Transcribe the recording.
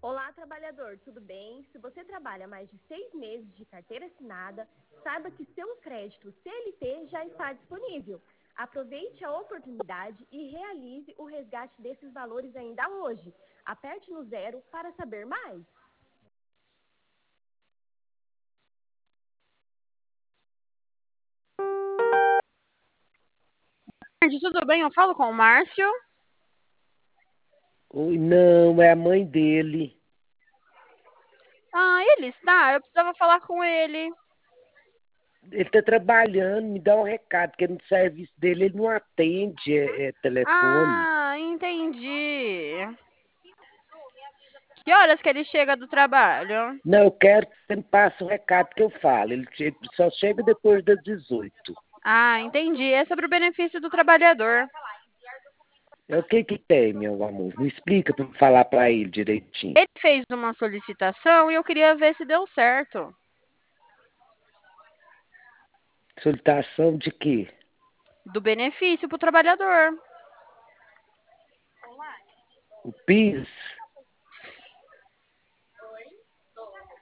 Olá, trabalhador, tudo bem? Se você trabalha mais de 6 meses de carteira assinada, saiba que seu crédito CLT já está disponível. Aproveite a oportunidade e realize o resgate desses valores ainda hoje. Aperte no 0 para saber mais. Tudo bem? Eu falo com o Márcio. Oi, não, é a mãe dele. Ah, ele está? Eu precisava falar com ele. Ele está trabalhando, me dá um recado, que no serviço dele ele não atende telefone. Ah, entendi. Que horas que ele chega do trabalho? Não, eu quero que você me passe o recado que eu falo. Ele só chega depois das 18. Ah, entendi. É sobre o benefício do trabalhador. É o que tem, meu amor? Me explica para falar para ele direitinho. Ele fez uma solicitação e eu queria ver se deu certo. Solicitação de quê? Do benefício para o trabalhador. O PIS?